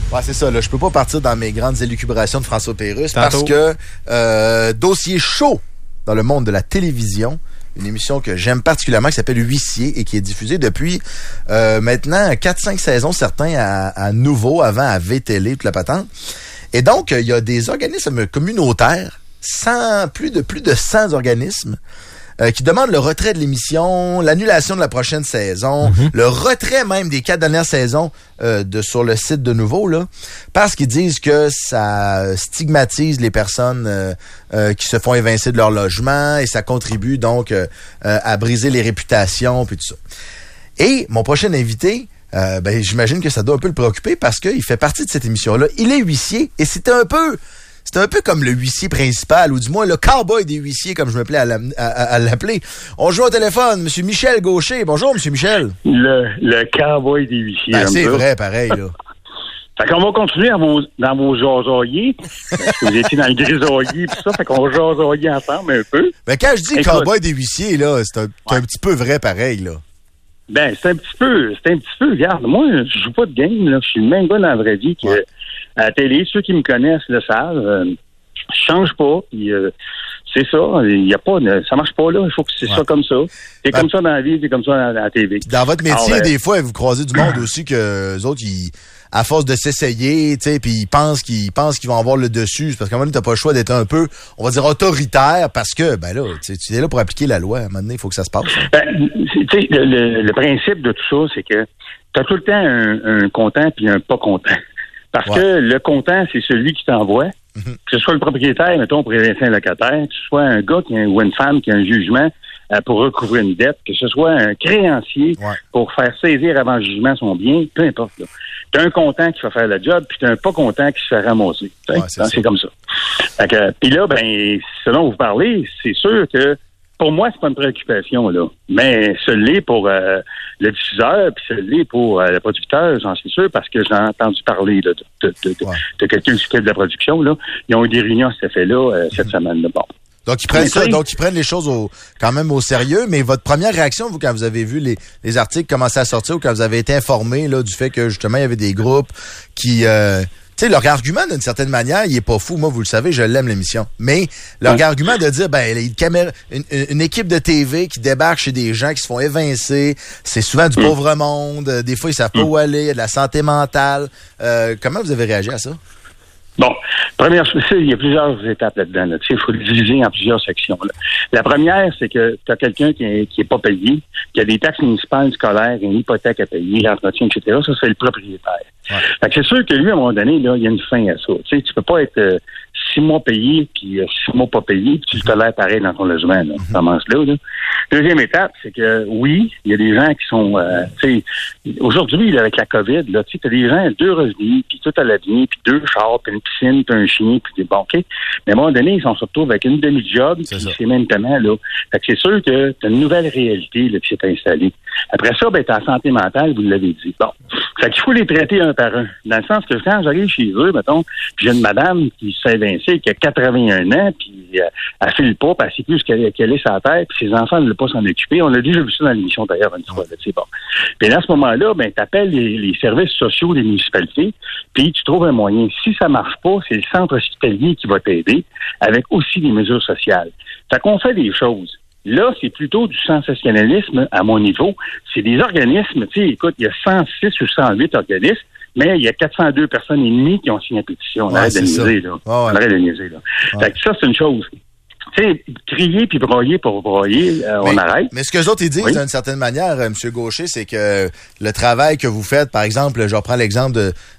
Ouais, c'est ça. Là, je peux pas partir dans mes grandes élucubrations de François Pérusse parce que dossier chaud dans le monde de la télévision, une émission que j'aime particulièrement qui s'appelle Huissier et qui est diffusée depuis maintenant 4-5 saisons, certains à Nouveau, avant à VTL, toute la patente. Et donc, il y a des organismes communautaires, plus de 100 organismes, qui demandent le retrait de l'émission, l'annulation de la prochaine saison, le retrait même des 4 dernières saisons sur le site de Nouveau, là, parce qu'ils disent que ça stigmatise les personnes qui se font évincer de leur logement et ça contribue donc à briser les réputations puis tout ça. Et mon prochain invité, j'imagine que ça doit un peu le préoccuper parce qu'il fait partie de cette émission-là. Il est huissier et c'est un peu comme le huissier principal, ou du moins le cowboy des huissiers, comme je me plais à l'appeler. On joue au téléphone, M. Michel Gaucher. Bonjour, M. Michel. Le cowboy des huissiers. C'est vrai, pareil, là. Fait qu'on va continuer dans vos jasailliers. Vous étiez dans le grisaillier pis ça, fait qu'on va jasailler ensemble un peu. Mais quand je dis cowboy des huissiers, là, c'est un petit peu vrai pareil, là. Ben, c'est un petit peu, regarde, moi, je joue pas de game, là. Je suis le même gars dans la vraie vie que à la télé. Ceux qui me connaissent le savent. Je change pas, puis c'est ça. Il y a pas, ça marche pas, là. Il faut que c'est ça comme ça. C'est comme ça dans la vie, c'est comme ça dans la TV. Dans votre métier, des fois, vous croisez du monde aussi que eux autres, à force de s'essayer, tu sais, puis ils pensent qu'ils vont avoir le dessus. C'est parce qu'à un moment donné, t'as pas le choix d'être un peu, on va dire, autoritaire, parce que, ben là, tu es là pour appliquer la loi. À un moment donné, il faut que ça se passe. Tu sais, le principe de tout ça, c'est que t'as tout le temps un content puis un pas content. Parce que le content, c'est celui qui t'envoie. Que ce soit le propriétaire, mettons, pour évincer un locataire, que ce soit un gars ou une femme qui a un jugement pour recouvrir une dette, que ce soit un créancier pour faire saisir avant le jugement son bien, peu importe. T'as un content qui va faire le job, puis t'as un pas content qui se fait ramasser. C'est comme ça. Puis là, ben, selon vous parlez, c'est sûr que pour moi, c'est pas une préoccupation, là. Mais ce l'est pour le diffuseur, puis ce l'est pour le producteur, j'en suis sûr, parce que j'ai entendu parler là, de quelqu'un qui s'occupe de la production, là. Ils ont eu des réunions à cet effet-là cette semaine-là. Bon. Donc, ils prennent les choses quand même au sérieux, mais votre première réaction, vous, quand vous avez vu les articles commencer à sortir ou quand vous avez été informé là, du fait que, justement, il y avait des groupes qui... tu sais, leur argument, d'une certaine manière, il est pas fou. Moi, vous le savez, je l'aime, l'émission. Mais leur argument de dire, une équipe de TV qui débarque chez des gens qui se font évincer, c'est souvent du pauvre monde. Des fois, ils savent pas où aller. Il y a de la santé mentale. Comment vous avez réagi à ça? Bon, première chose, il y a plusieurs étapes là-dedans. Là. Il faut le diviser en plusieurs sections. Là. La première, c'est que tu as quelqu'un qui est pas payé, qui a des taxes municipales, scolaires, une hypothèque à payer, l'entretien, etc. Ça, c'est le propriétaire. Fait que c'est sûr que lui, à un moment donné, là, il y a une fin à ça. Tu sais, tu peux pas être 6 mois payé puis 6 mois pas payé, puis tu te tolères pareil dans ton logement. Là. Ça commence là. Deuxième étape, c'est que oui, il y a des gens qui sont tu sais, aujourd'hui, là, avec la COVID, là, tu sais, t'as des gens 2 revenus, puis tout à l'avenir, puis 2 chars, puis une piscine, puis un chien, puis des banquets. Mais à un moment donné, ils se retrouvent avec une demi-job, puis c'est même tellement, là. Fait que c'est sûr que t'as une nouvelle réalité là, qui s'est installée. Après ça, ben, t'as la santé mentale, vous l'avez dit. Bon. Fait qu'il faut les traiter un par un. Dans le sens que quand j'arrive chez eux, mettons, puis j'ai une madame qui s'est évincée, qui a 81 ans, puis elle file pas, puis elle sait plus qu'elle est sa tête, puis ses enfants ne veulent pas s'en occuper. On l'a déjà vu ça dans l'émission d'ailleurs une fois, c'est bon. Puis à ce moment-là, ben, t'appelles les services sociaux des municipalités, puis tu trouves un moyen. Si ça marche pas, c'est le centre hospitalier qui va t'aider, avec aussi des mesures sociales. Fait qu'on fait des choses. Là, c'est plutôt du sensationnalisme à mon niveau. C'est des organismes, tu sais, écoute, il y a 106 ou 108 organismes, mais il y a 402 personnes et demie qui ont signé la pétition. On arrête de niaiser, là. On arrête de niaiser, là. Fait que ça, c'est une chose. Tu sais, crier puis broyer pour broyer, on arrête. Mais ce que les autres ils disent, d'une certaine manière, M. Gaucher, c'est que le travail que vous faites, par exemple, je reprends l'exemple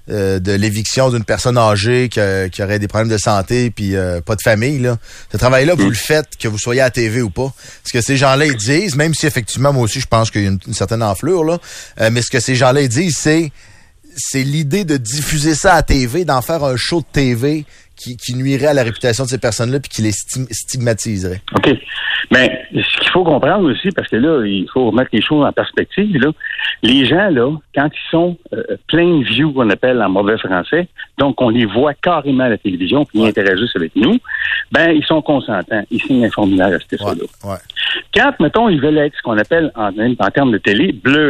de l'éviction d'une personne âgée qui aurait des problèmes de santé puis pas de famille, là. Ce travail-là, vous le faites, que vous soyez à la TV ou pas. Ce que ces gens-là, ils disent, même si effectivement, moi aussi, je pense qu'il y a une certaine enflure, là, mais ce que ces gens-là, ils disent, c'est l'idée de diffuser ça à la TV, d'en faire un show de TV qui nuirait à la réputation de ces personnes-là puis qui les stigmatiserait. OK. Mais ce qu'il faut comprendre aussi, parce que là, il faut remettre les choses en perspective, là. Les gens, là, quand ils sont plain view, qu'on appelle en mauvais français, donc on les voit carrément à la télévision puis ils interagissent avec nous, ben ils sont consentants. Ils signent un formulaire à ce ça-là. Quand, mettons, ils veulent être ce qu'on appelle, en termes de télé, blurrés.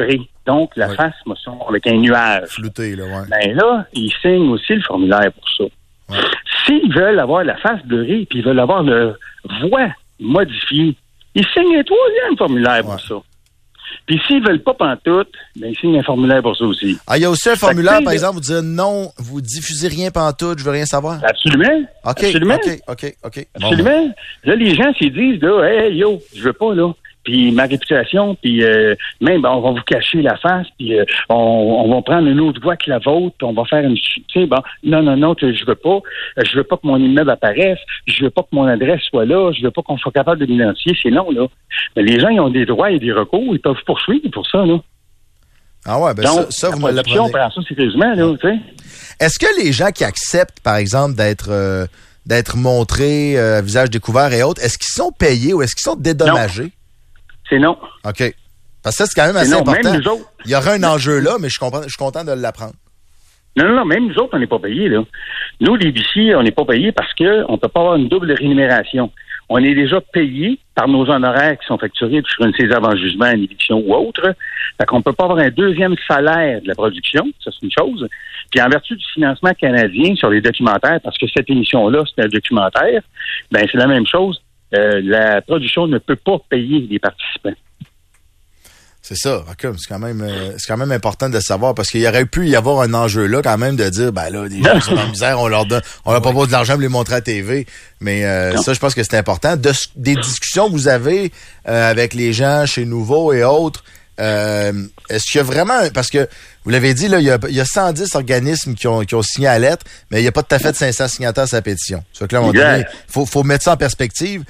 Donc, la face, avec un nuage. Flouté, là, ouais. Ben là, ils signent aussi le formulaire pour ça. Ouais. S'ils veulent avoir la face beurrée, puis ils veulent avoir leur voix modifiée, ils signent un troisième formulaire pour ça. Puis s'ils veulent pas pantoute, ben ils signent un formulaire pour ça aussi. Ah, il y a aussi un formulaire, par exemple, vous dites non, vous diffusez rien pantoute, je veux rien savoir. Absolument. OK. Absolument. OK. Absolument. Bon, là, les gens s'y disent, là, hey, yo, je veux pas, là. Puis ma réputation, puis même, on va vous cacher la face, puis on va prendre une autre voix que la vôtre, puis on va faire une... Tu sais, bon, non, je veux pas que mon immeuble apparaisse, je veux pas que mon adresse soit là, je veux pas qu'on soit capable de l'identifier, c'est non, là. Mais les gens, ils ont des droits et des recours, ils peuvent poursuivre pour ça, là. Ah ouais, ben donc, ça vous me l'apprenez. On prend ça sérieusement, là, tu sais. Est-ce que les gens qui acceptent, par exemple, d'être montrés à visage découvert et autres, est-ce qu'ils sont payés ou est-ce qu'ils sont dédommagés? Non. C'est non. OK. Parce que ça, c'est quand même assez important. Même nous autres. Il y aura un enjeu là, mais je suis content de l'apprendre. Non, même nous autres, on n'est pas payés, là. Nous, les huissiers, on n'est pas payés parce qu'on ne peut pas avoir une double rémunération. On est déjà payés par nos honoraires qui sont facturés sur une saisie avant jugement, une éviction ou autre. Fait qu'on ne peut pas avoir un deuxième salaire de la production, ça c'est une chose. Puis en vertu du financement canadien sur les documentaires, parce que cette émission-là, c'est un documentaire, ben c'est la même chose. La production ne peut pas payer les participants. C'est ça. Okay. C'est quand même important de le savoir parce qu'il y aurait pu y avoir un enjeu là quand même de dire, ben là, des gens qui sont en misère, on leur pas beau de l'argent pour les montrer à TV. Mais ça, je pense que c'est important. Des discussions que vous avez avec les gens chez Nouveau et autres, est-ce qu'il y a vraiment... Parce que, vous l'avez dit, là, il y a 110 organismes qui ont signé à lettre, mais il n'y a pas tout à fait de 500 signataires à sa pétition. Ça fait que là, à un moment donné, faut mettre ça en perspective.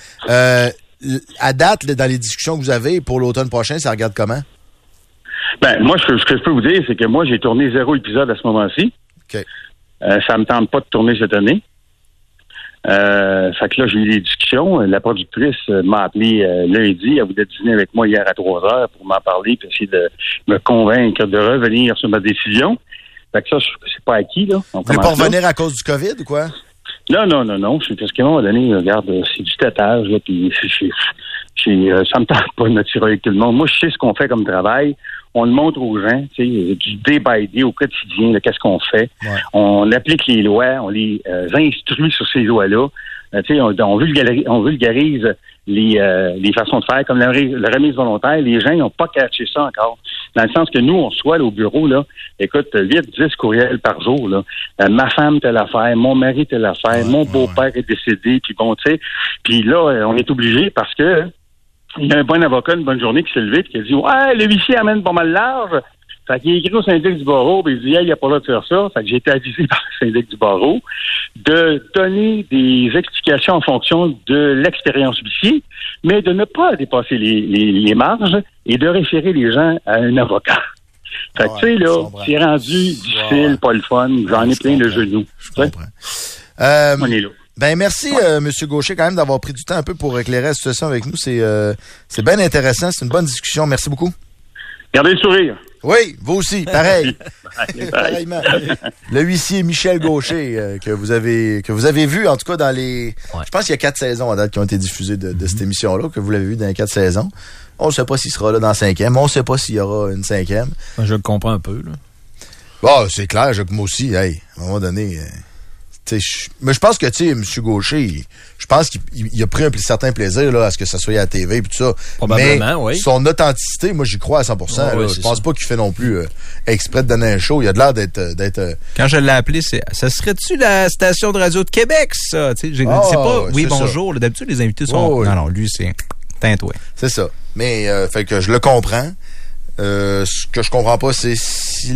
À date, là, dans les discussions que vous avez pour l'automne prochain, ça regarde comment? Ben, moi, ce que je peux vous dire, c'est que moi, j'ai tourné 0 épisode à ce moment-ci. OK. Ça me tente pas de tourner cette année. Fait que là, j'ai eu des discussions. La productrice m'a appelé lundi. Elle voulait dîner avec moi hier à 3h pour m'en parler et essayer de me convaincre de revenir sur ma décision. Fait que ça, c'est pas acquis, là. Vous voulez pas revenir à cause du COVID ou quoi? Non. Parce qu'à un moment donné, regarde, c'est du tétage, là, puis ça me tente pas de me tirer avec tout le monde. Moi, je sais ce qu'on fait comme travail. On le montre aux gens, tu sais, du day by day au quotidien, là, qu'est-ce qu'on fait. Ouais. On applique les lois, on les instruit sur ces lois-là. Tu sais, on vulgarise les façons de faire, comme la remise volontaire. Les gens n'ont pas catché ça encore. Dans le sens que nous, on reçoit là, au bureau, là, écoute, 8-10 courriels par jour, là. Ma femme telle affaire, mon mari telle affaire, mon beau-père est décédé, puis bon, tu sais. Puis là, on est obligé parce que il y a un bon avocat, une bonne journée, qui s'est levé et qui a dit « Ouais, le huissier amène pas mal large. » Fait qu'il a écrit au syndic du barreau, puis il dit « Hey, il n'y a pas le droit de faire ça. » Fait que j'ai été avisé par le syndic du barreau de donner des explications en fonction de l'expérience huissier, mais de ne pas dépasser les marges et de référer les gens à un avocat. Fait que, tu sais, là, c'est rendu difficile, pas le fun. J'en ai plein le genou. Je comprends. On est là. Ben merci, M. Gaucher, quand même, d'avoir pris du temps un peu pour éclairer la situation avec nous. C'est bien intéressant. C'est une bonne discussion. Merci beaucoup. Gardez le sourire. Oui, vous aussi. Pareil. Pareillement. Le huissier Michel Gaucher, que vous avez vu, en tout cas, dans les... Ouais. Je pense qu'il y a 4 saisons à date qui ont été diffusées de cette émission-là, que vous l'avez vu dans les 4 saisons. On ne sait pas s'il sera là dans la 5e. On ne sait pas s'il y aura une 5e. Je le comprends un peu, là. Bon, c'est clair, moi aussi. Hey, à un moment donné... mais je pense que, tu sais, M. Gaucher, je pense qu'il a pris un certain plaisir là, à ce que ça soit à la TV et tout ça. Probablement, mais son authenticité, moi, j'y crois à 100%. Oui, je pense pas qu'il fait non plus exprès de donner un show. Il a de l'air d'être Quand je l'ai appelé, ça serait-tu la station de radio de Québec, ça? C'est pas oui, bonjour. Là, d'habitude, les invités sont... Non, lui, c'est tintoué. C'est ça. Mais, fait que je le comprends. Ce que je comprends pas, c'est si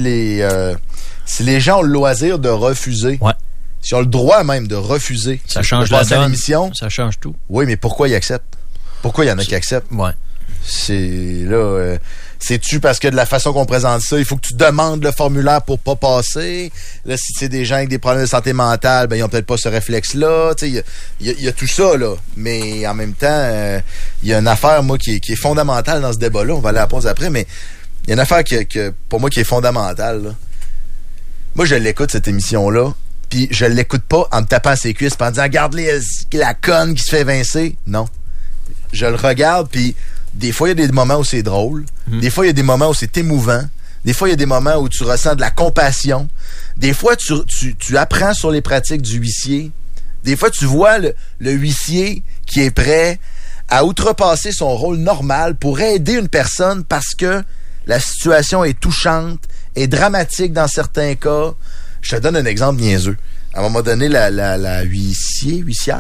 les gens ont le loisir de refuser... Ouais. S'ils ont le droit même de refuser. Ça change la donne. L'émission. Ça change tout. Oui, mais pourquoi ils acceptent? Pourquoi il y en a qui acceptent? Ouais. C'est là... c'est-tu parce que de la façon qu'on présente ça, il faut que tu demandes le formulaire pour pas passer? Là, si c'est des gens avec des problèmes de santé mentale, ben ils ont peut-être pas ce réflexe-là. Tu sais, il y a tout ça, là. Mais en même temps, il y a une affaire, moi, qui est fondamentale dans ce débat-là. On va aller à la pause après, mais il y a une affaire pour moi, qui est fondamentale, là. Moi, je l'écoute, cette émission-là. Puis je l'écoute pas en me tapant ses cuisses en disant « Regarde la conne qui se fait évincer ». Non. Je le regarde, puis des fois, il y a des moments où c'est drôle. Des fois, il y a des moments où c'est émouvant. Des fois, il y a des moments où tu ressens de la compassion. Des fois, tu apprends sur les pratiques du huissier. Des fois, tu vois le huissier qui est prêt à outrepasser son rôle normal pour aider une personne parce que la situation est touchante, est dramatique dans certains cas. Je te donne un exemple niaiseux. À un moment donné, la huissière,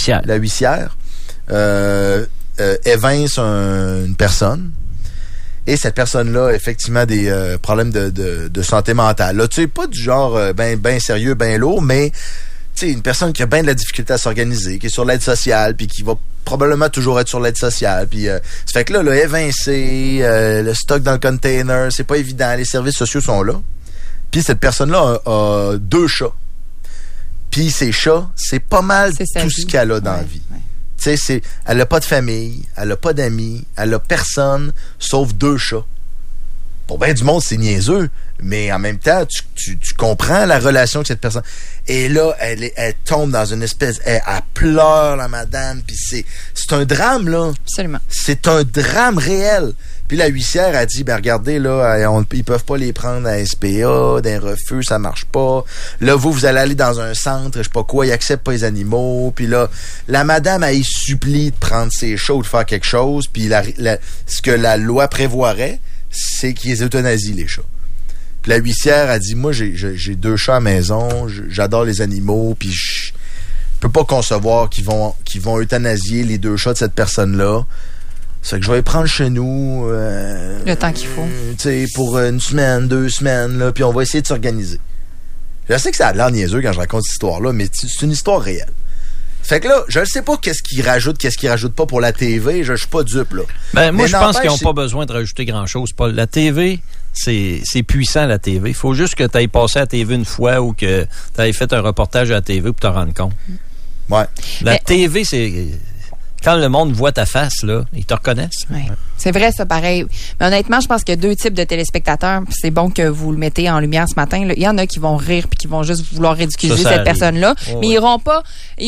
évince une personne. Et cette personne-là a effectivement des problèmes de santé mentale. Là, tu sais, pas du genre ben sérieux, ben lourd, mais tu sais, une personne qui a bien de la difficulté à s'organiser, qui est sur l'aide sociale, puis qui va probablement toujours être sur l'aide sociale. Puis ça fait que là, évincé, le stock dans le container, c'est pas évident. Les services sociaux sont là. Puis cette personne-là a 2 chats. Puis ces chats, c'est pas mal tout ce qu'elle a dans la vie. Ouais. Tu sais, elle a pas de famille, elle a pas d'amis, elle a personne, sauf 2 chats. Pour bien du monde, c'est niaiseux, mais en même temps, tu comprends la relation que cette personne... Et là, elle tombe dans une espèce... Elle pleure, la madame, puis c'est un drame, là. Absolument. C'est un drame réel. Puis la huissière a dit, ben regardez, là, ils peuvent pas les prendre à SPA, d'un refus, ça marche pas. Là, vous allez aller dans un centre, je sais pas quoi, ils acceptent pas les animaux. Puis là, la madame, elle supplie de prendre ses chats ou de faire quelque chose. Puis ce que la loi prévoirait, c'est qu'ils euthanasient les chats. Puis la huissière a dit, moi, j'ai 2 chats à la maison, j'adore les animaux, puis je peux pas concevoir qu'ils vont euthanasier les 2 chats de cette personne-là. C'est que je vais les prendre chez nous. Le temps qu'il faut. Tu sais, pour 1 semaine, 2 semaines, là, puis on va essayer de s'organiser. Je sais que ça a l'air niaiseux quand je raconte cette histoire-là, mais c'est une histoire réelle. Fait que là, je ne sais pas qu'est-ce qu'ils rajoutent pas pour la TV. Je suis pas dupe, là. Ben, moi, je pense qu'ils n'ont pas besoin de rajouter grand-chose, Paul. La TV, c'est puissant, la TV. Il faut juste que tu ailles passer à la TV une fois ou que tu ailles fait un reportage à la TV pour te rendre compte. Ouais. La TV, c'est... Quand le monde voit ta face, là, ils te reconnaissent. Ouais. C'est vrai, ça, pareil. Mais honnêtement, je pense qu'il y a 2 types de téléspectateurs. C'est bon que vous le mettez en lumière ce matin. Là. Il y en a qui vont rire puis qui vont juste vouloir ridiculiser cette personne-là. Oh, mais ils iront pas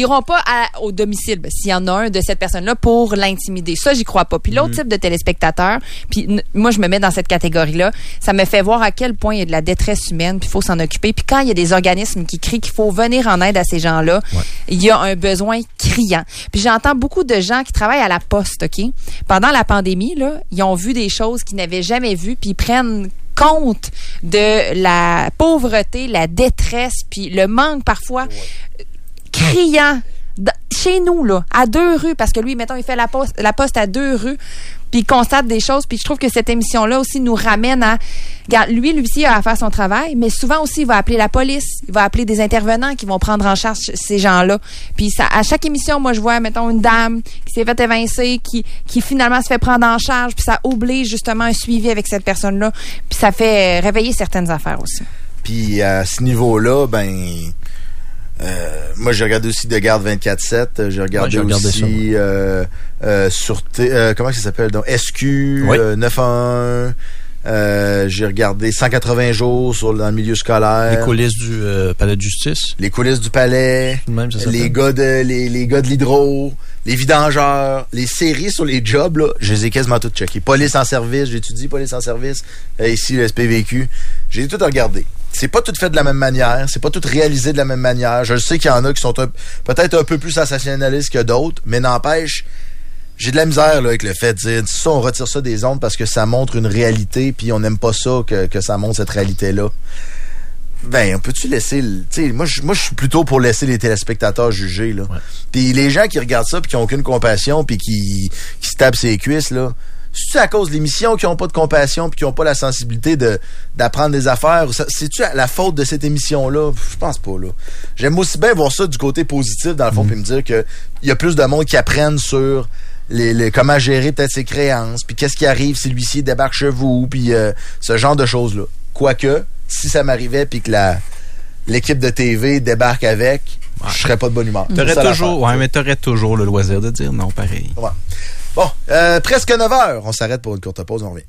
au domicile, s'il y en a un de cette personne-là, pour l'intimider. Ça, j'y crois pas. Puis l'autre type de téléspectateur, puis moi, je me mets dans cette catégorie-là, ça me fait voir à quel point il y a de la détresse humaine, puis il faut s'en occuper. Puis quand il y a des organismes qui crient qu'il faut venir en aide à ces gens-là, il y a un besoin criant. Puis j'entends beaucoup de gens qui travaillent à la poste, OK? Pendant la pandémie, là, ils ont vu des choses qu'ils n'avaient jamais vues, puis ils prennent compte de la pauvreté, la détresse, puis le manque parfois criant. Chez nous, là, à 2 rues, parce que lui, mettons, il fait la poste à 2 rues, puis il constate des choses, puis je trouve que cette émission-là aussi nous ramène à... Regarde, lui, Lucie a à faire son travail, mais souvent aussi, il va appeler la police, il va appeler des intervenants qui vont prendre en charge ces gens-là. Puis ça, à chaque émission, moi, je vois, mettons, une dame qui s'est fait évincer, qui finalement se fait prendre en charge, puis ça oblige justement un suivi avec cette personne-là, puis ça fait réveiller certaines affaires aussi. Puis à ce niveau-là, moi, j'ai regardé aussi De Garde 24/7. J'ai regardé aussi comment ça s'appelle? Donc, SQ 911. J'ai regardé 180 jours dans le milieu scolaire. Les coulisses du palais de justice. Les coulisses du palais. Même, ça les gars de l'hydro. Les vidangeurs. Les séries sur les jobs, là, je les ai quasiment toutes checkées. Police en service, j'étudie police en service. Ici, le SPVQ. J'ai tout regardé. C'est pas tout fait de la même manière, c'est pas tout réalisé de la même manière. Je sais qu'il y en a qui sont peut-être un peu plus sensationnalistes que d'autres, mais n'empêche, j'ai de la misère là, avec le fait de dire ça, on retire ça des ondes parce que ça montre une réalité, puis on n'aime pas ça que ça montre cette réalité-là. Ben, peux-tu laisser... Moi, je suis plutôt pour laisser les téléspectateurs juger. Là. Ouais. Puis les gens qui regardent ça, puis qui n'ont aucune compassion, puis qui se tapent ses cuisses, là... C'est-tu à cause de l'émission qui n'ont pas de compassion puis qui n'ont pas la sensibilité d'apprendre des affaires? C'est-tu la faute de cette émission-là? Je pense pas, là. J'aime aussi bien voir ça du côté positif, dans le fond, puis me dire qu'il y a plus de monde qui apprennent sur comment gérer peut-être ses créances, puis qu'est-ce qui arrive si l'huissier débarque chez vous, puis ce genre de choses-là. Quoique, si ça m'arrivait puis que l'équipe de TV débarque avec, je serais pas de bonne humeur. T'aurais toujours le loisir de dire non, pareil. Ouais. Bon, presque 9h. On s'arrête pour une courte pause, on revient.